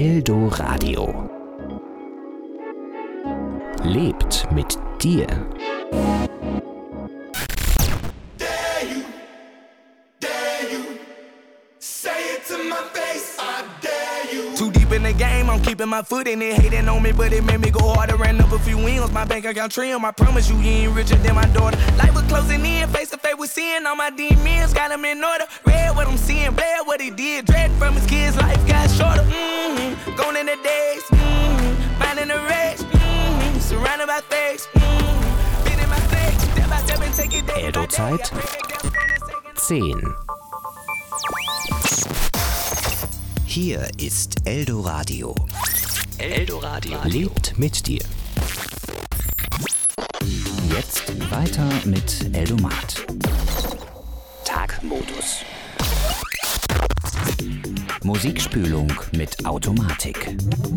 Eldoradio. Lebt mit dir. Too deep in the game, I'm keeping my foot in it. Hating on me, but it made me go harder. Ran up a few wins, my bank account trim. I promise you, he ain't richer than my daughter. Life was closing in, face to face with sin. All my demons got him in order. Read what I'm seeing, bled what he did. Dread from his kids, life got shorter. Gone in the days, finding the rage. Surrounded by fakes, beating my fakes. Step by step and take it day by day. Eldozeit 10. Hier ist Eldoradio. Eldoradio lebt mit dir. Jetzt weiter mit Eldomat. Tagmodus. Musikspülung mit Automatik.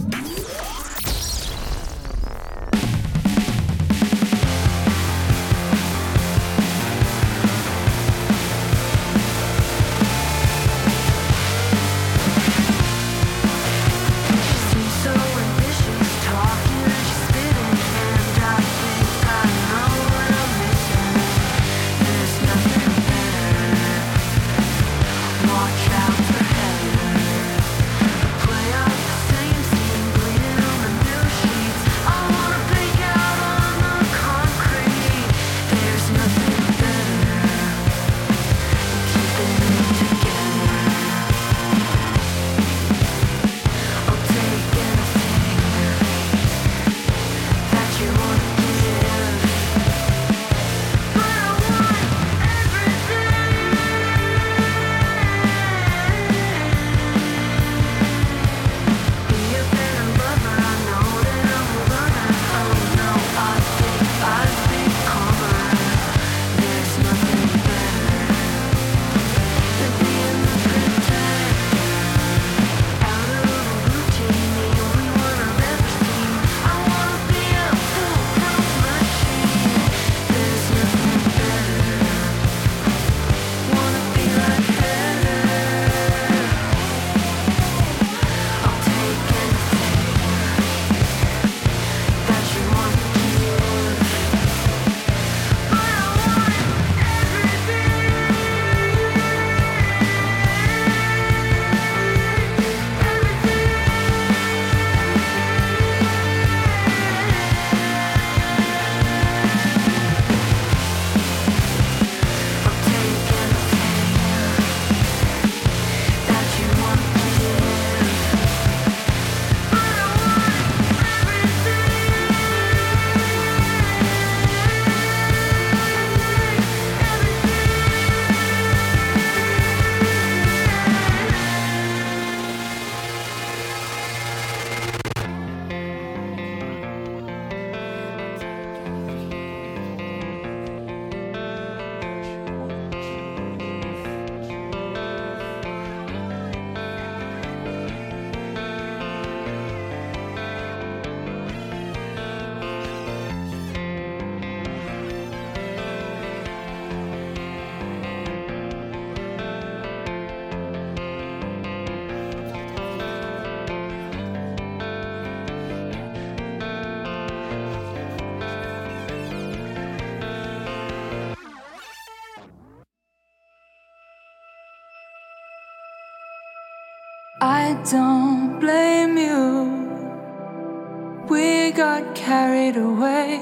I don't blame you. We got carried away.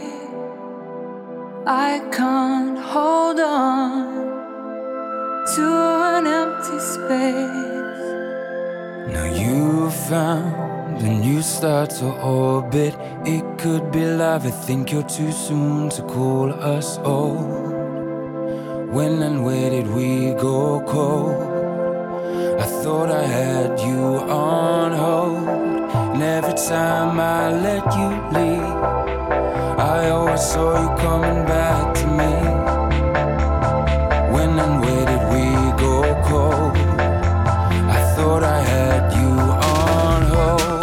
I can't hold on to an empty space. Now you found a new star to orbit. It could be love. I think you're too soon to call us old. When and where did we go cold? I thought I had you on hold, and every time I let you leave, I always saw you coming back to me. When and where did we go cold? I thought I had you on hold.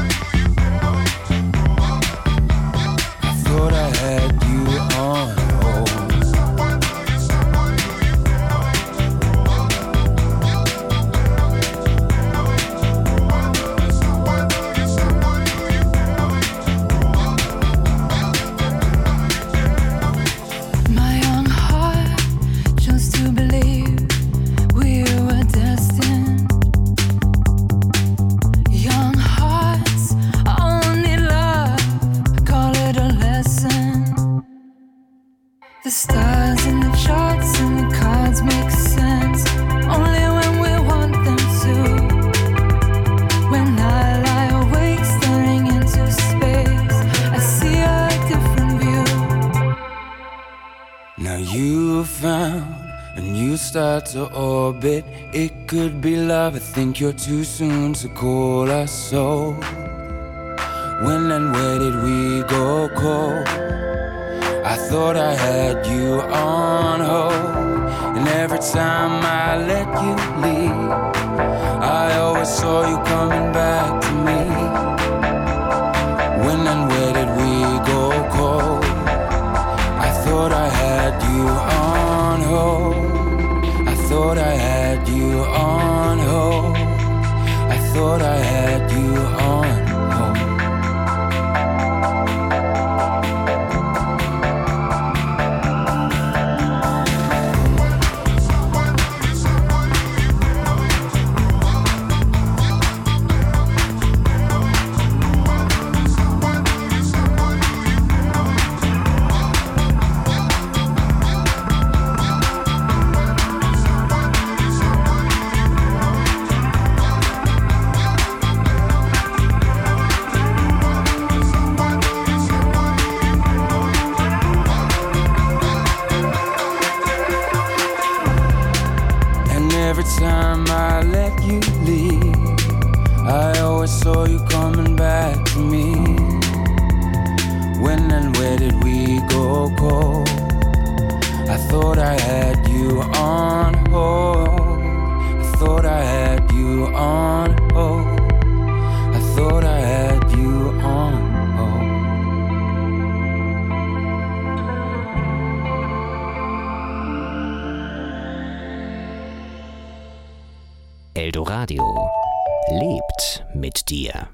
I thought I had you on hold. start to orbit. It could be love, I think you're too soon to call us so. When and where did we go cold? I thought I had you on hold, and every time I let you leave, I always saw you coming back to me. When and where did we go cold? I thought I had you on hold. I thought I had you on hold. I thought I had you on hold. Every time I let you leave, I always saw you coming back to me. When and where did we go cold? I thought I had you on hold. I thought I had you on hold. I thought I had you on hold. Eldoradio lebt mit dir.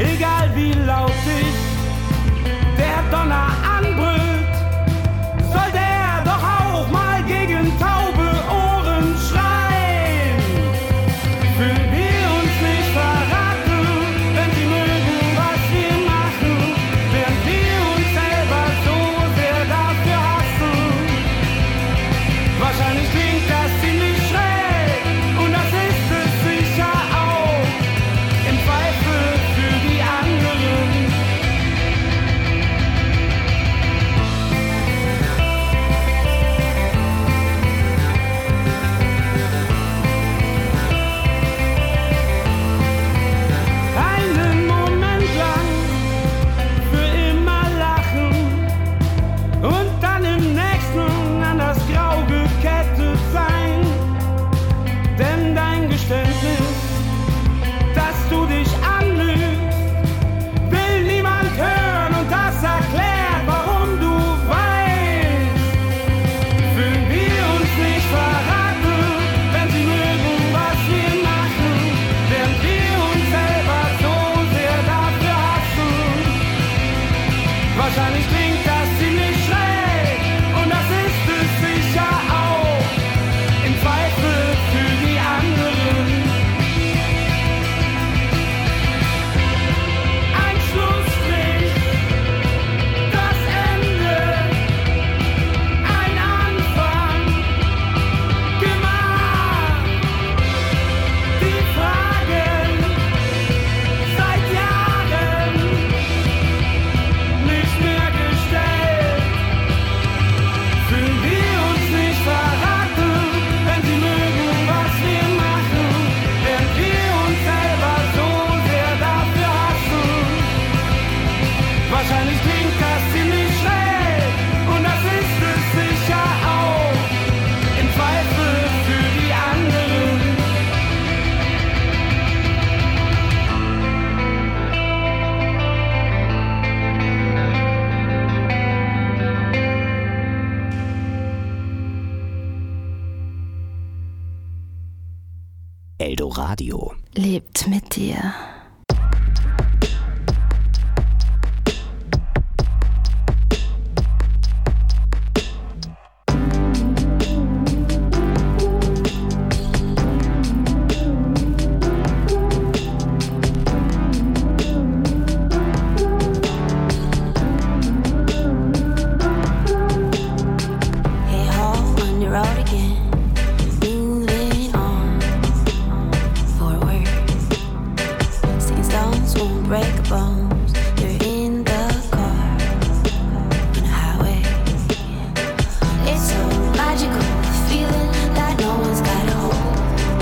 egal wie laut sich der Donner anbrüllt, sollte er doch auch mal gegen taube Ohren schreien. Fühlen wir uns nicht verraten, wenn sie mögen, was wir machen, während wir uns selber so sehr dafür hassen. Wahrscheinlich klingt das ziemlich schräg und das ist es sicher auch, im Zweifel für die anderen. Einen Moment lang für immer lachen und dann im nächsten an das Grau gekettet sein. Denn dein Geständnis, dass du dich anlügst, will niemand hören und das erklärt, warum du weißt. Fühlen wir uns nicht verraten, wenn sie mögen, was wir machen, während wir uns selber so sehr dafür hassen. Wahrscheinlich klingt das ziemlich schräg und das ist es sicher auch, im Zweifel für die anderen. Ein Schlussstrich, das Ende, ein Anfang gemacht. Die Fragen seit Jahren nicht mehr gestellt. Fühlen wir uns nicht verraten, wenn sie mögen, was wir machen, während wir uns selber so sehr dafür hassen. Wahrscheinlich klingt das ziemlich schräg und das ist es sicher auch, im Zweifel für die anderen. Eldoradio. Lebt mit dir. Hey ho, on the road again, moving on forward. Sticking stones won't break a bones. You're in the car on the highway. It's so magical, feeling that no one's got a hold.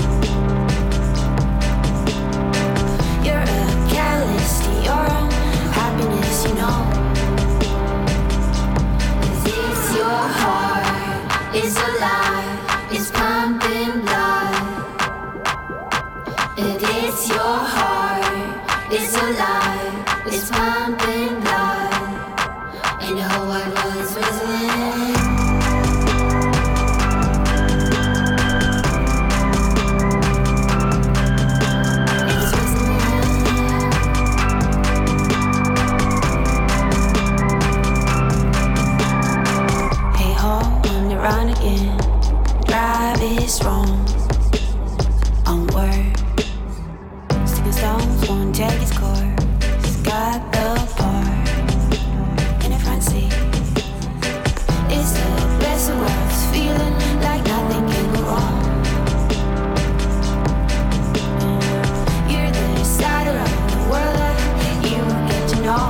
You're a catalyst to your own happiness, you know. 'Cause it's your heart, it's alive, it's pumping blood. And it's your heart, it's alive, it's pumping blood. And the whole wide world is whistling. It's whistling. Hey ho, on the run again. Drive is wrong. Onward. Sticking stones won't take its course. Got the part in the front seat. It's the best of worlds, feeling like nothing can go wrong. You're the decider of the world that you get to know.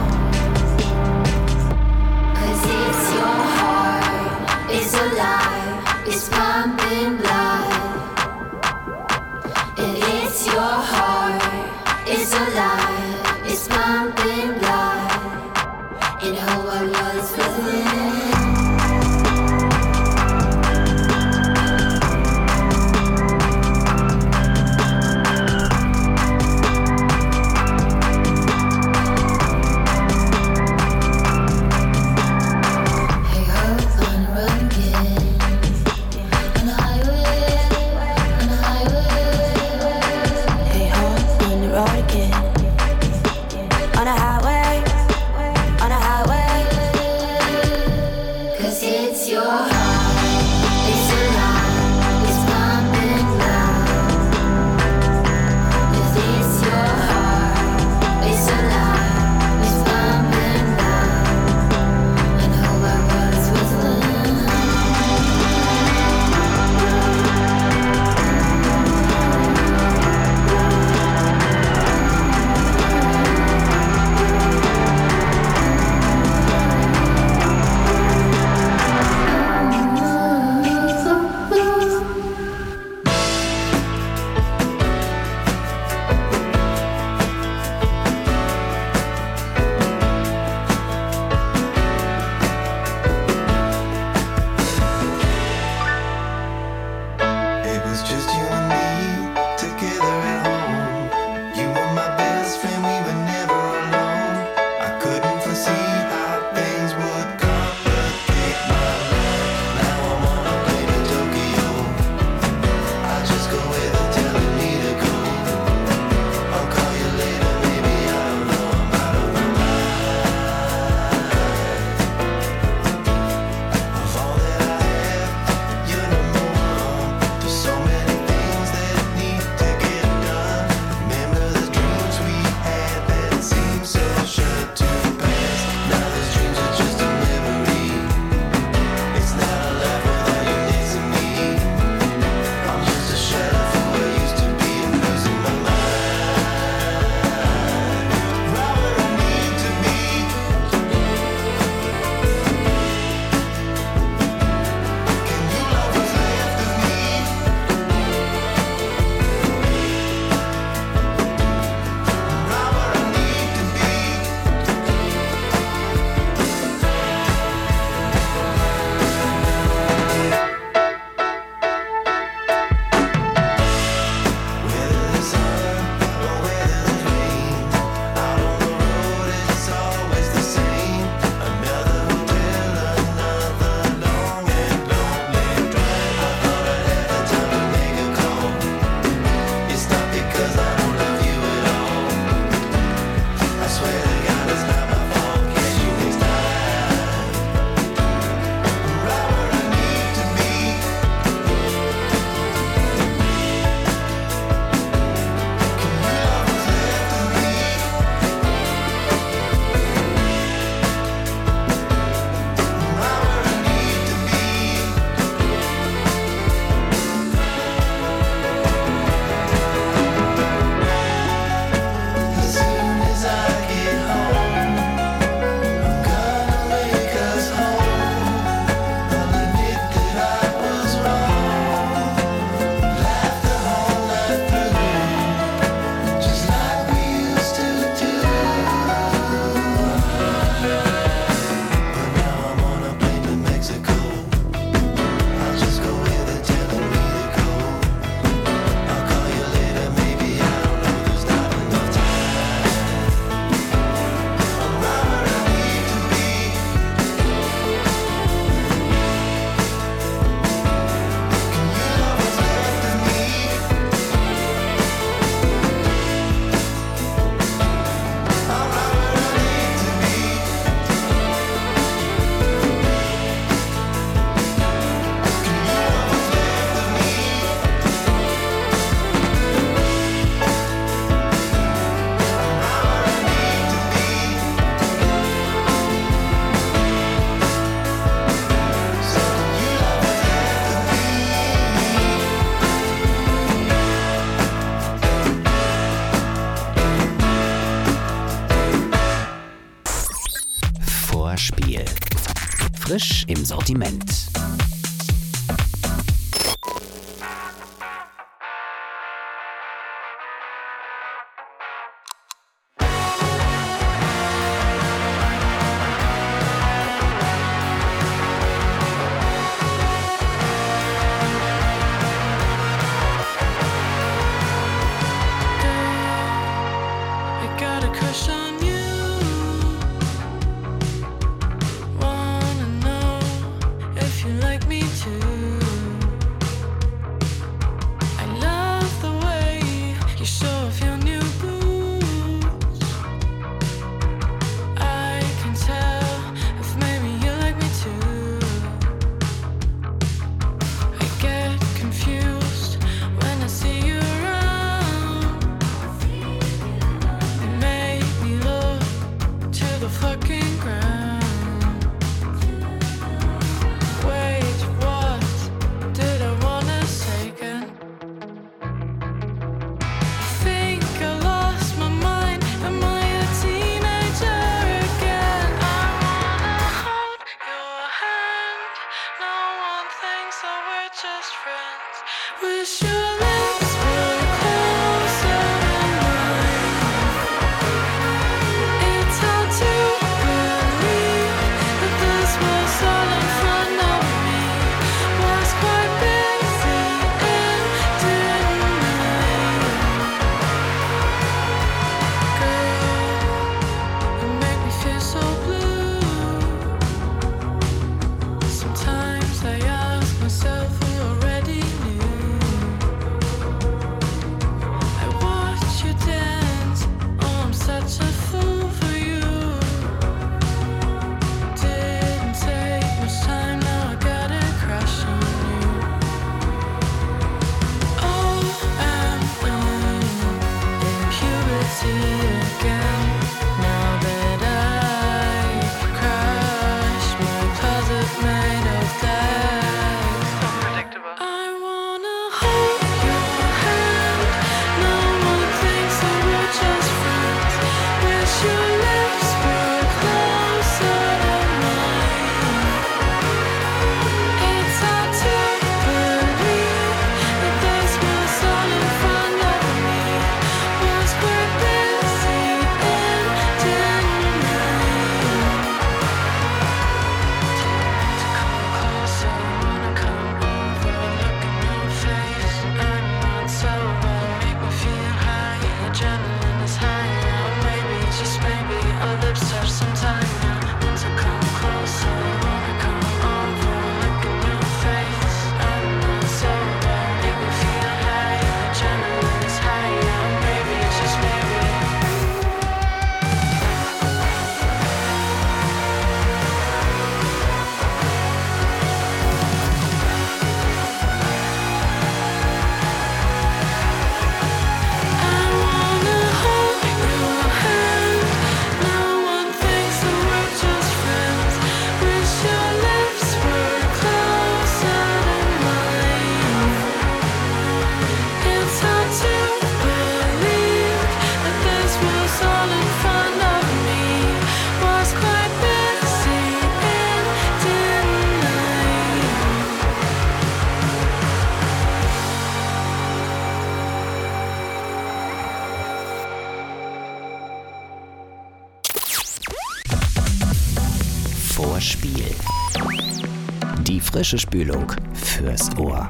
'Cause it's your heart, it's alive, it's pumping blood. And it's your heart, it's alive, it's pumping blood. And the whole wide world is whistling. Hey ho, on the road again. On the highway, on the highway. Hey ho, on the road again. Vorspiel. Frisch im Sortiment. Vorspiel. Die frische Spülung fürs Ohr.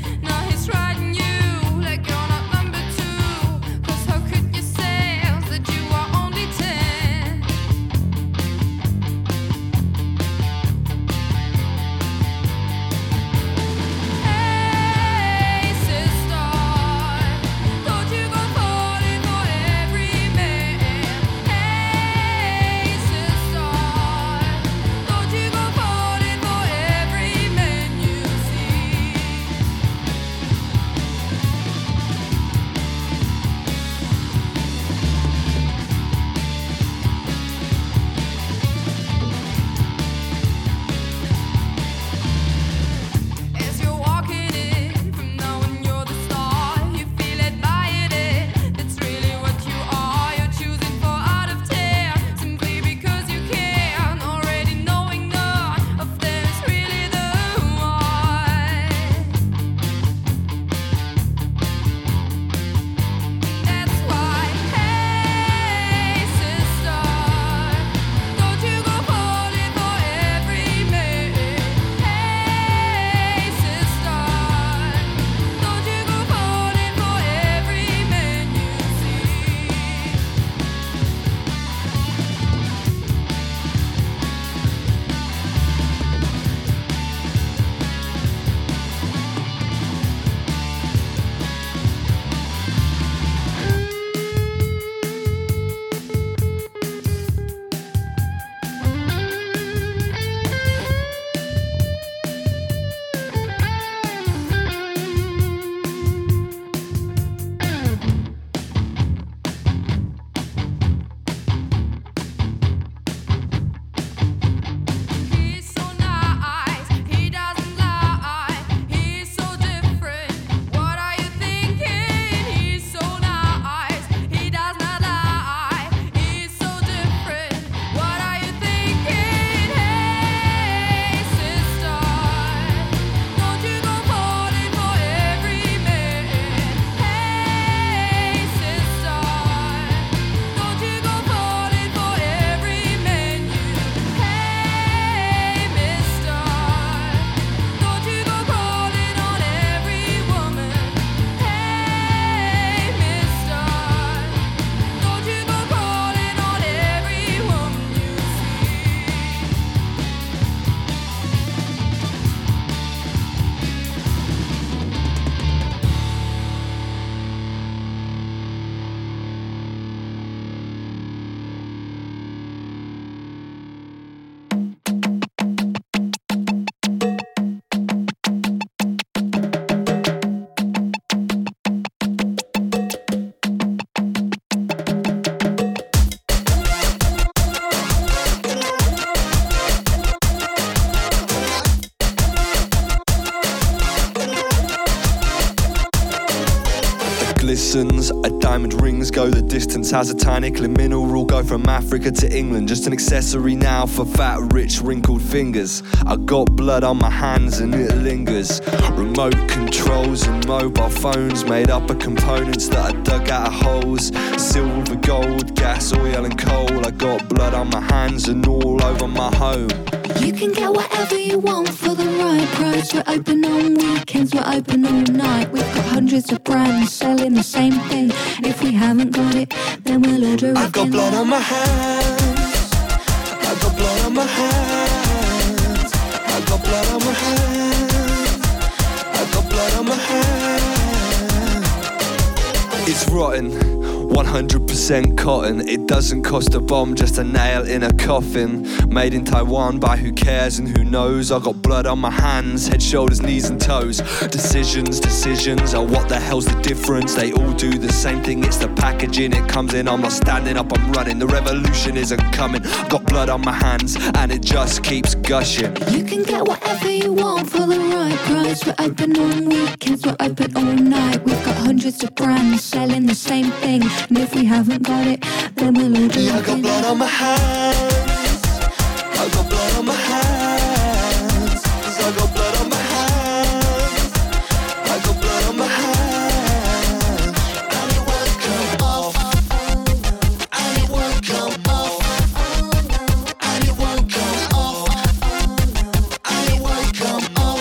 That glistens. Diamond rings go the distance. How's a tiny mineral go from Africa to England? Just an accessory now for fat, rich, wrinkled fingers. I got blood on my hands and it lingers. Remote controls and mobile phones made up of components that I dug out of holes. Silver, gold, gas, oil and coal. I got blood on my hands and all over my home. You can get whatever you want for the right price. We're open on weekends, we're open all night. We've got hundreds of brands selling the same thing. If we haven't got it, then we'll order it. I've got blood on my hands. I've got blood on my hands. I've got blood on my hands. I've got blood on my hands. It's rotten, 100% cotton. It doesn't cost a bomb, just a nail in a coffin. Made in Taiwan by who cares and who knows. I got blood on my hands, head, shoulders, knees and toes. Decisions, oh what the hell's the difference? They all do the same thing, it's the packaging it comes in. I'm not standing up, I'm running, the revolution isn't coming. Got blood on my hands and it just keeps gushing. You can get whatever you want for the right price. We're open on weekends, we're open all night. We've got hundreds of brands selling the same thing. And if we haven't got it, then we'll order it. I got blood on my hands. I got blood on my hands. I got blood on my hands. I got blood on my hands. And it won't come off. And it won't come off. And it won't come off. And it won't come off.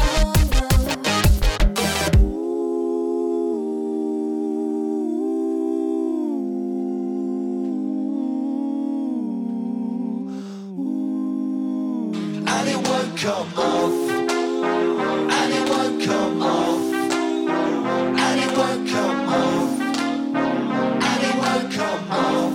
And it won't come off. And it won't come off. And it won't come off. And it won't come off.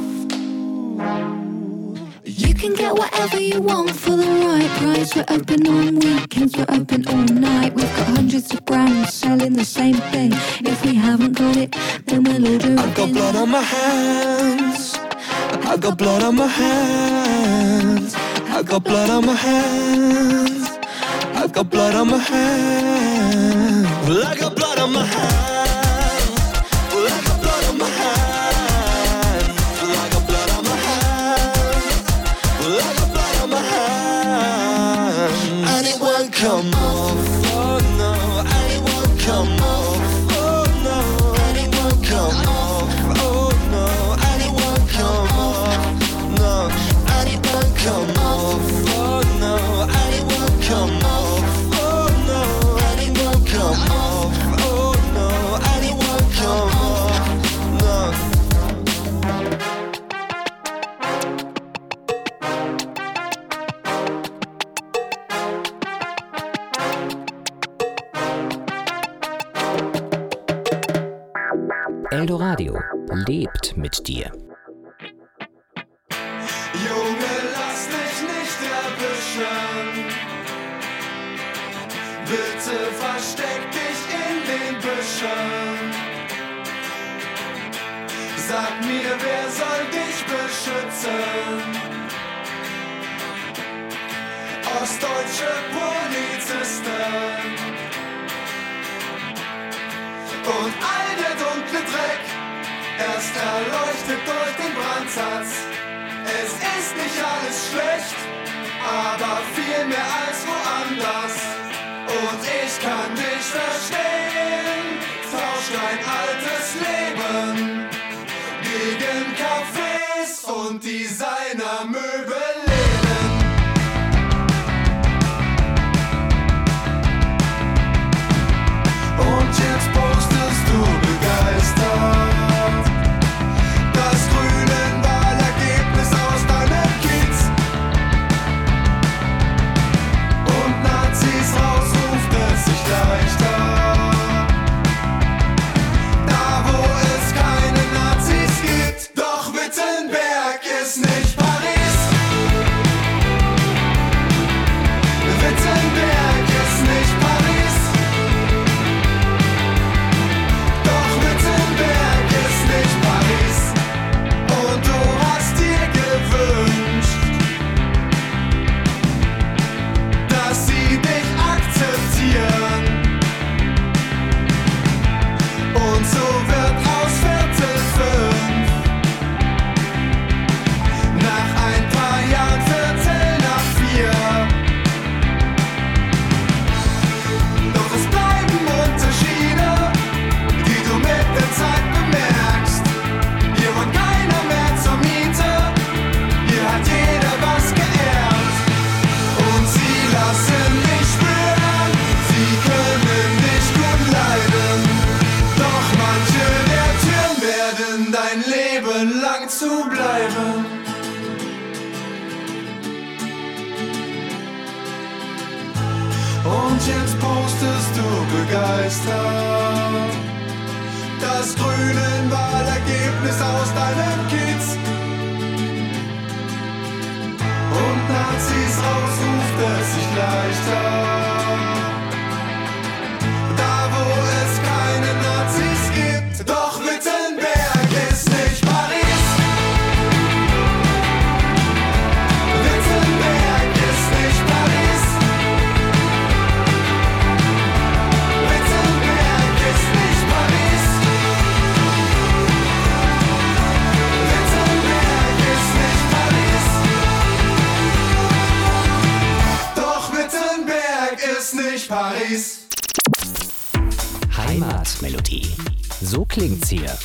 You can get whatever you want for the right price. We're open on weekends, we're open all night. We've got hundreds of brands selling the same thing. If we haven't got it, then we'll order it. I've got blood on my hands. I've got blood on my hands. I've got blood on my hands. I've got blood on my hands. Well, I got blood on my hands. Well, I got blood on my hands. Well, I got blood on my hands. Well, I got blood on my hands. And it won't come off. Oh no. And it won't come off. Oh no. And it won't come off. Oh no. And it won't come off. No. And it won't come off. Oh no. And it won't come off. Oh no. And it won't come off. Oh no. And it won't come off. No. Eldoradio lebt mit dir. Junge, lass dich nicht erwischen. Bitte versteck dich in den Büschen. Sag mir, wer soll dich beschützen? Ostdeutsche Polizisten. Und all der dunkle Dreck, erst erleuchtet durch den Brandsatz. Es ist nicht alles schlecht, aber viel mehr als woanders. Und ich kann dich verstehen, tausch dein altes Leben gegen Cafés und Designermöbelläden. Und jetzt postest du begeistert das grüne Wahlergebnis aus deinem Kiez. Und Nazis raus ruft es sich leichter. Und jetzt postest du begeistert das grüne Wahlergebnis aus deinem Kiez. Und Nazis ausruft es sich leichter. Da wo es keine Nazis gibt. Doch Wittenberg ist nicht Paris. Wittenberg ist nicht Paris. Wittenberg ist nicht Paris. Wittenberg ist nicht Paris. Doch Wittenberg ist nicht Paris. Heimatmelodie. So klingt's hier. Also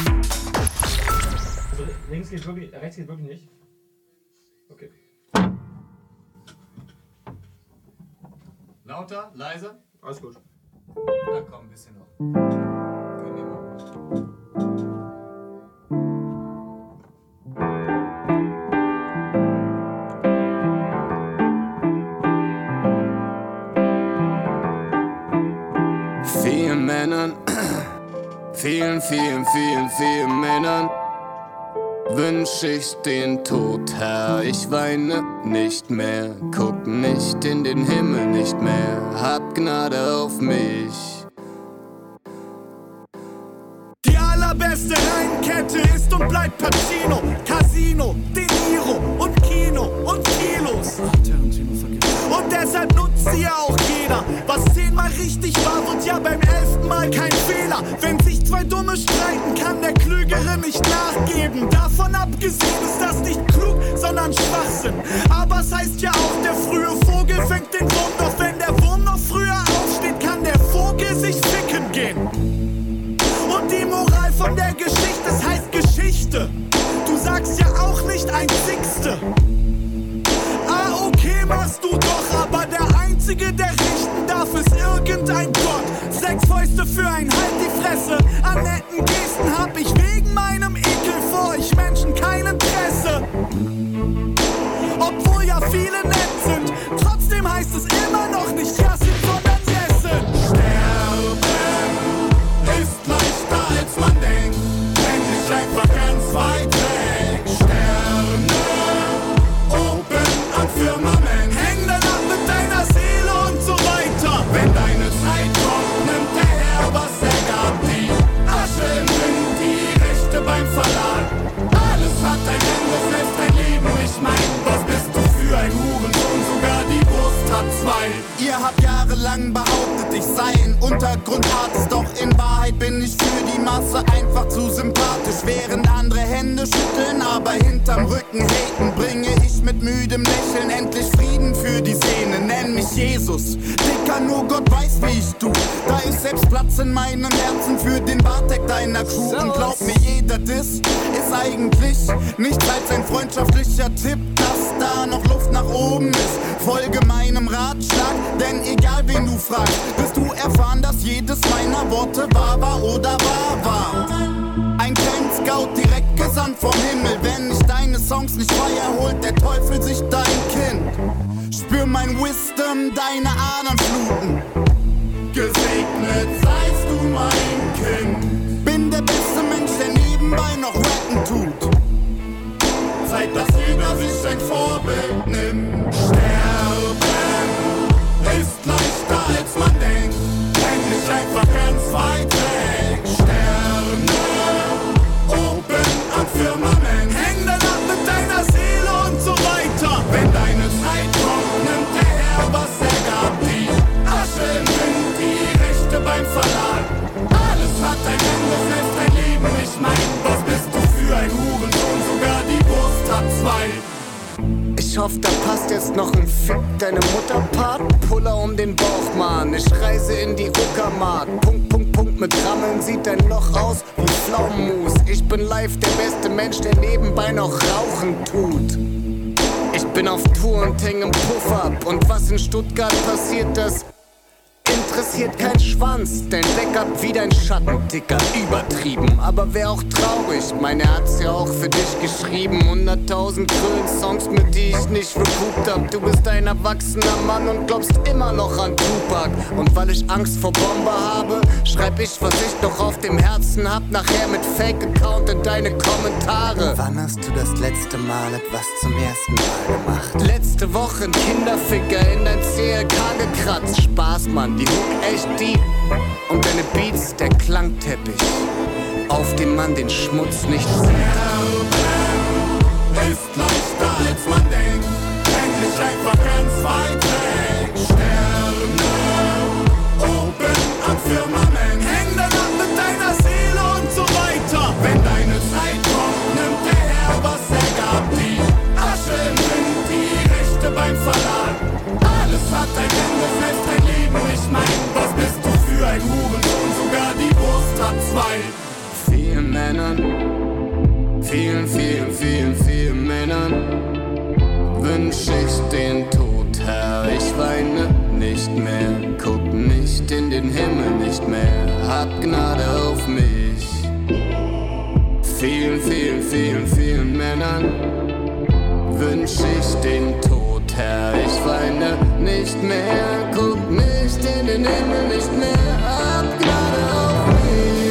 links geht wirklich, rechts geht wirklich nicht. Okay. Lauter, leiser? Alles gut. Na komm, ein bisschen noch. Können wir mal. Vielen Männern, vielen Männern wünsch ich den Tod, Herr. Ich weine nicht mehr, guck nicht in den Himmel nicht mehr, hab Gnade auf mich. Die allerbeste Reinkette ist und bleibt Pacino, Casino, De Niro und Kino und Kilos. Und deshalb nutzt sie ja auch jeder. Was 10-mal richtig war, wird ja beim 11. Mal kein Fehler. Wenn sich zwei Dumme streiten, kann der Klügere nicht nachgeben. Davon abgesehen ist das nicht klug, sondern Schwachsinn. Aber es heißt ja auch, der frühe Vogel fängt den Wurm. Doch wenn der Wurm noch früher aufsteht, kann der Vogel sich ficken gehen. Und die Moral von der Geschichte, das heißt Geschichte. Du sagst ja auch nicht einzigste. Ah, okay, machst du doch, aber der Einzige, der richten darf, ist irgendein Gott. 6 Fäuste für ein Halt die Fresse. An netten Gesten hab ich wegen meinem Ekel vor euch Menschen kein Interesse. Obwohl ja viele nett sind, trotzdem heißt es immer noch nicht Yassin, sondern Jessen. Sterben ist leichter als man denkt, wenn nicht einfach ganz weit weg. Sterne oben am Firmament, häng dann ab mit deiner Seele und so weiter. Wenn deine Zeit kommt, nimmt der Herr, was er gab. Die Asche im Wind, die Rechte beim Verlag. Alles hat ein Ende, selbst dein Leben. Ich mein, was bist du für ein Hurensohn? Sogar die Brust hat 2. Ihr habt jahrelang behauptet, ich sei ein Untergrundarzt. Doch in Wahrheit bin ich für die Masse einfach zu sympathisch. Während andere Hände schütteln, aber hinterm Rücken haten, bringe ich mit müdem Lächeln endlich Frieden für die Szene. Nenn mich Jesus, Dicker, nur Gott weiß, wie ich tu. Da ist selbst Platz in meinem Herzen für den Bartek deiner Crew. Und glaub mir, jeder Diss ist eigentlich nichts als ein freundschaftlicher Tipp, dass da noch Luft nach oben ist. Folge meinem Ratschlag, denn egal wen du fragst, wirst du erfahren, dass jedes meiner Worte wahr war oder wahr war. Ein Scout direkt gesandt vom Himmel. Wenn ich deine Songs nicht feier, holt der Teufel sich dein Kind. Spür mein Wisdom, deine Adern fluten. Gesegnet seist du, mein Kind. Bin der beste Mensch, der nebenbei noch rappen tut. Zeit, dass jeder sich ein Vorbild nimmt. Sterben ist leichter als man denkt, wenn nicht einfach ganz weit weg. Sterne oben am Firmament, häng dann ab mit deiner Seele und so weiter. Wenn deine Zeit kommt, nimmt der Herr, was er gab. Die Asche im Wind, die Rechte beim Verlag. Alles hat ein Ende, selbst dein Leben. Ich mein, was bist du für ein Hurensohn? Sogar die Brust hat 2. Ich hoffe, da passt jetzt noch ein Fick deine Mutter-Part. Puller um den Bauch, Mann. Ich reise in die Uckermark. Punkt mit Rammeln sieht dein Loch aus wie Pflaumenmus. Ich bin live der beste Mensch, der nebenbei noch rauchen tut. Ich bin auf Tour und häng im Puff ab. Und was in Stuttgart passiert, das interessiert kein Schwanz. Dein Backup wie dein Schatten, Dicker, übertrieben. Aber wär auch traurig, meine hat's ja auch für dich geschrieben. 100.000 Grün-Songs, mit die ich nicht verguckt hab. Du bist ein erwachsener Mann und glaubst immer noch an Tupac. Und weil ich Angst vor Bombe habe, schreib ich, was ich doch auf dem Herzen hab, nachher mit Fake-Account in deine Kommentare. Wann hast du das letzte Mal etwas zum ersten Mal gemacht? Letzte Woche ein Kinderficker in dein CLK gekratzt. Spaß, Mann, die Hook echt deep. Und deine Beats, der Klangteppich, auf dem man den Schmutz nicht sieht. Ist leichter als man denkt, häng dich einfach ganz weit weg. Sterne, oben am Firmament, häng dann ab mit deiner Seele und so weiter. Wenn deine Zeit kommt, nimmt der Herr, was er gab. Die Asche im Wind, die Rechte beim Verlag. Alles hat ein Ende, selbst dein Leben. Ich mein, was bist du für ein Hurensohn? Sogar die Brust hat zwei. Vielen Männern, vielen Männern wünsch ich den Tod, Herr. Ich weine nicht mehr, guck nicht in den Himmel nicht mehr, hab Gnade auf mich. Vielen Männern wünsch ich den Tod, Herr. Ich weine nicht mehr, guck nicht in den Himmel nicht mehr, hab Gnade auf mich.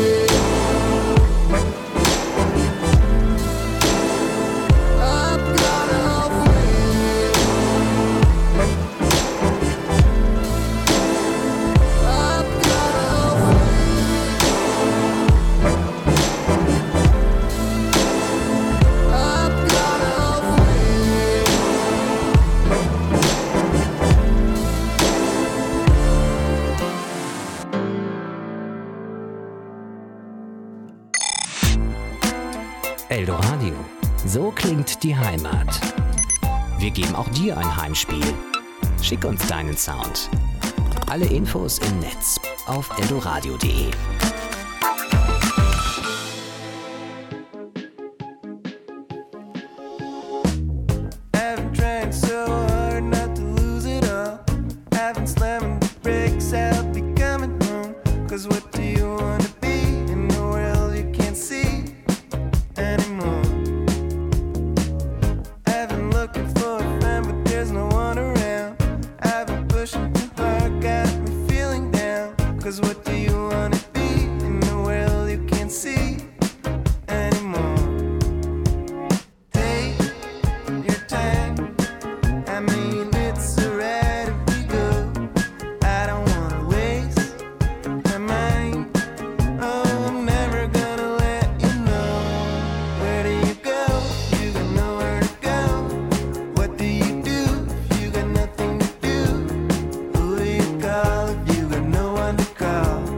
Eldoradio. So klingt die Heimat. Wir geben auch dir ein Heimspiel. Schick uns deinen Sound. Alle Infos im Netz auf eldoradio.de. Call if you got no one to call.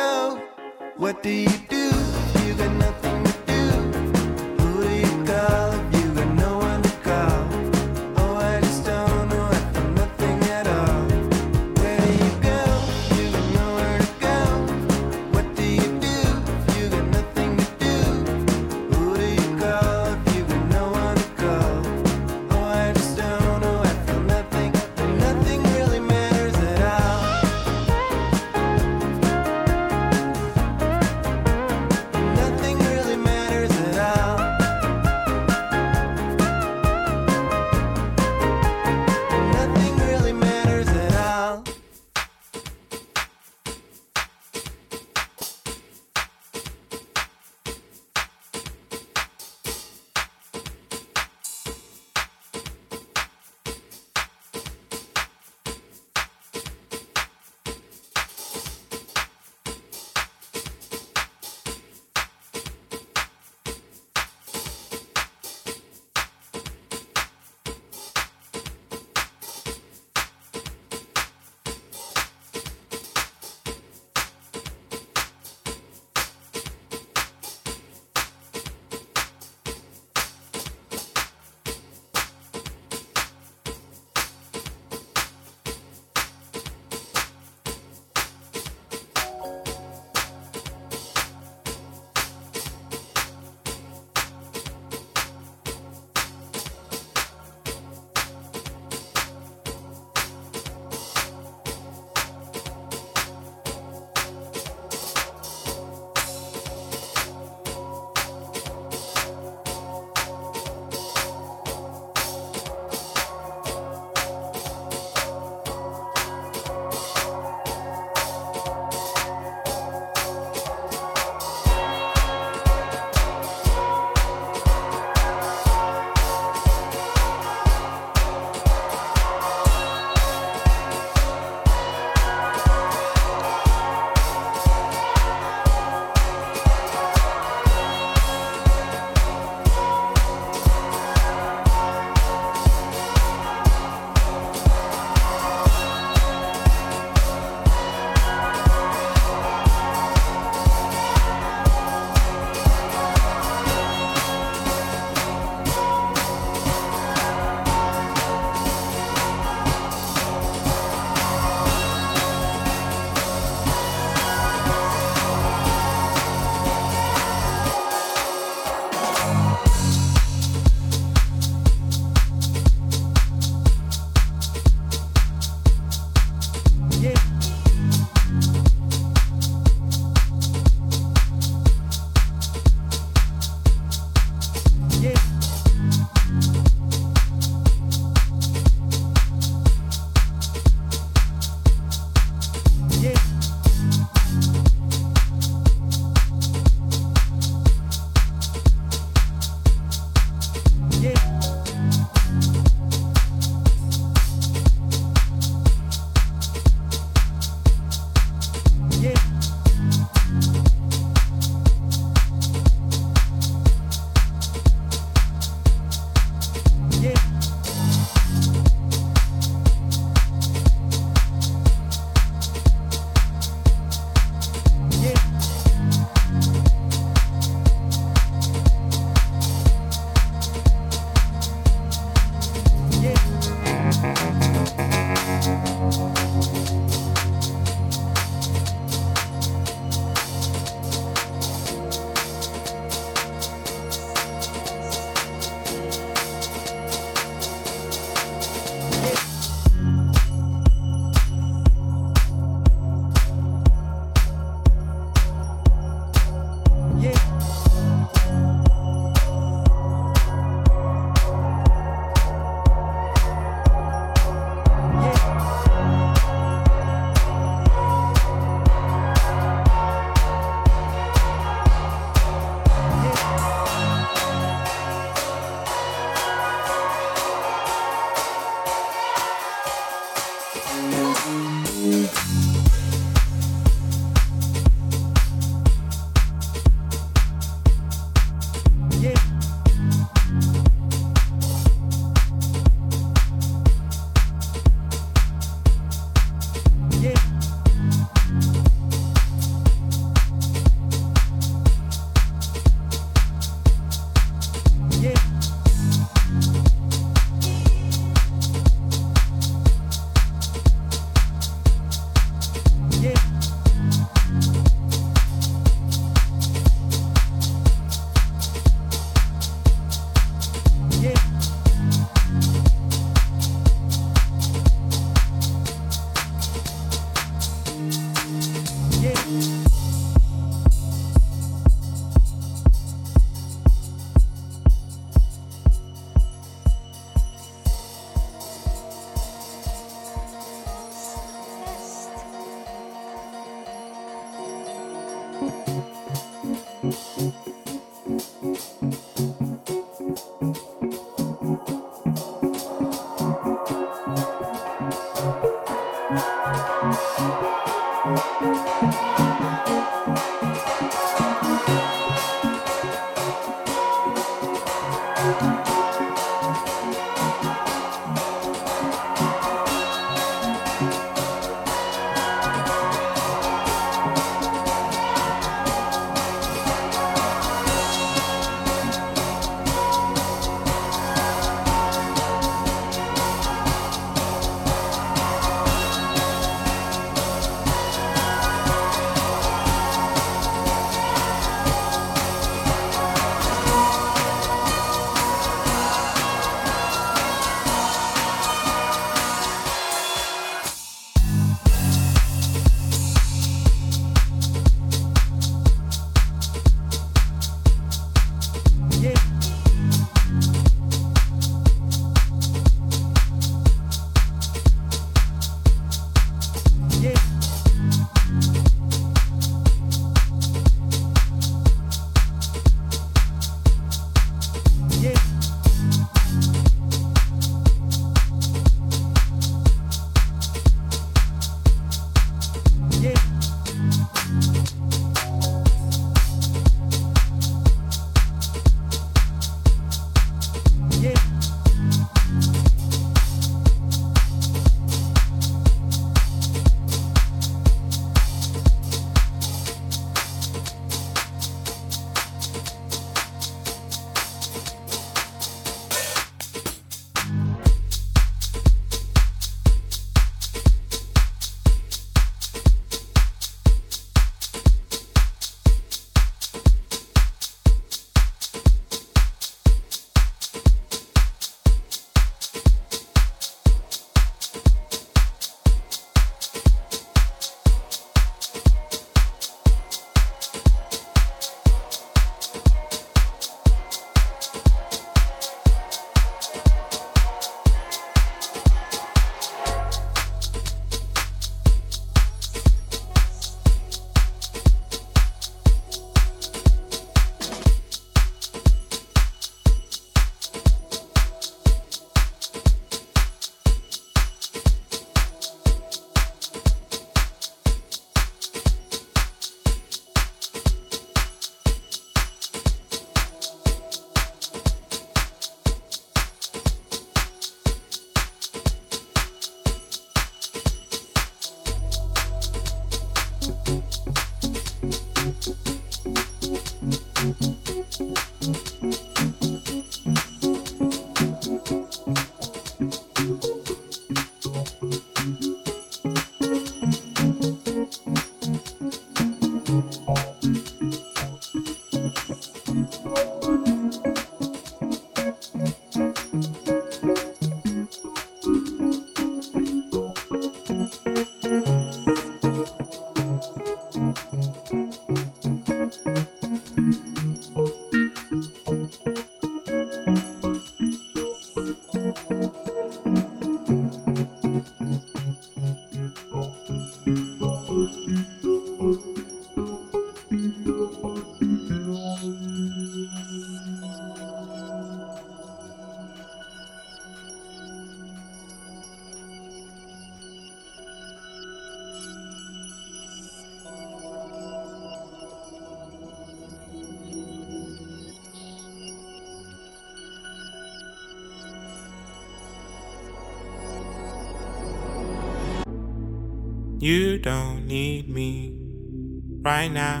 You don't need me right now.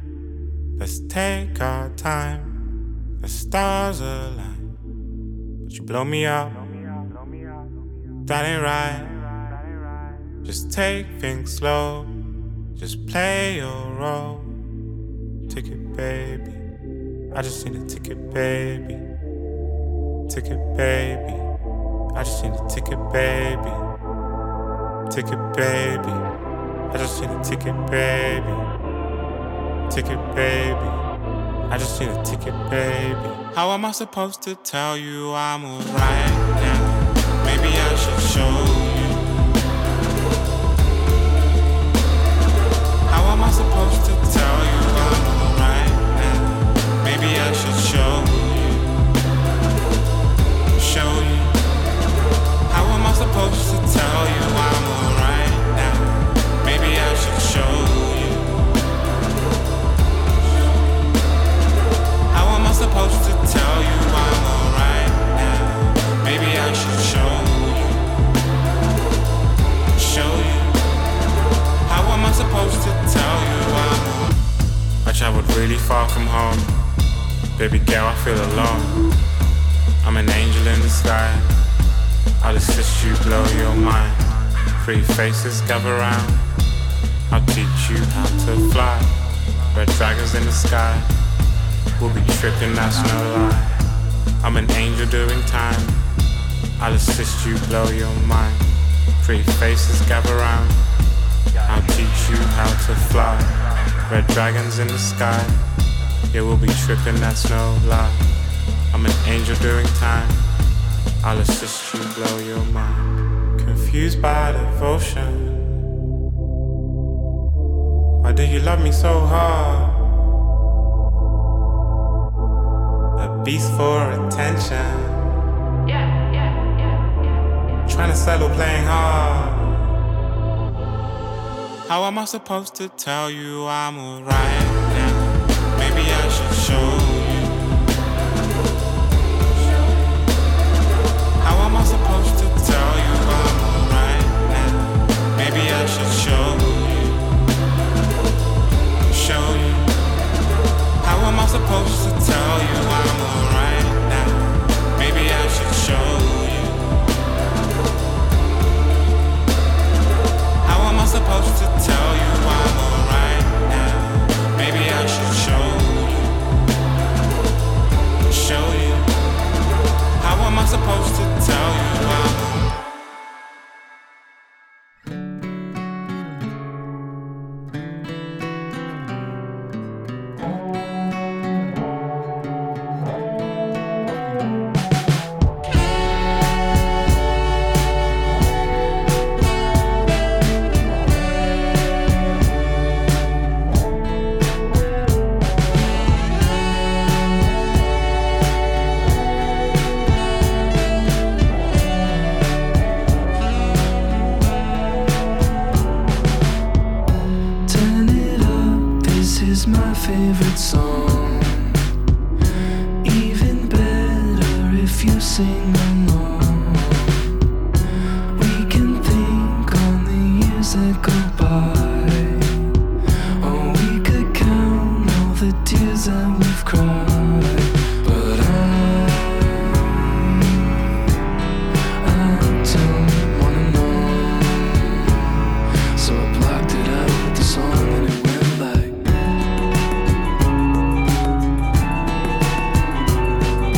Let's take our time. The stars align, but you blow me up. That ain't right. Just take things slow. Just play your role. Ticket, baby. I just need a ticket, baby. Ticket, baby. I just need a ticket, baby. Ticket, baby. I just need a ticket, baby. Ticket, baby. I just need a ticket, baby. How am I supposed to tell you I'm alright now? Maybe I should show you. How am I supposed to tell you I'm alright now? Maybe I should show you. Show you. How am I supposed to tell you I'm alright now? Maybe I should show you. How am I supposed to tell you I'm alright? Baby girl, I feel alone. I'm an angel in the sky. I'll assist you, blow your mind. Pretty faces gather round. I'll teach you how to fly. Red dragons in the sky. We'll be tripping, that's no lie. I'm an angel doing time. I'll assist you, blow your mind. Pretty faces gather round. I'll teach you how to fly. Red dragons in the sky. Yeah, we'll be tripping, that's no lie. I'm an angel doing time. I'll assist you, blow your mind. Confused by devotion. Why do you love me so hard? A beast for attention. Trying to settle playing hard. How am I supposed to tell you I'm alright now? Maybe I should show you. How am I supposed to tell you I'm alright now? Maybe I should show you. Show you. How am I supposed to tell you I'm alright now? Maybe I should show you. How am I supposed to tell you I'm alright now? Maybe I should show you. Show you. How am I supposed to tell you I'm alright? Favorite song, even better if you sing along.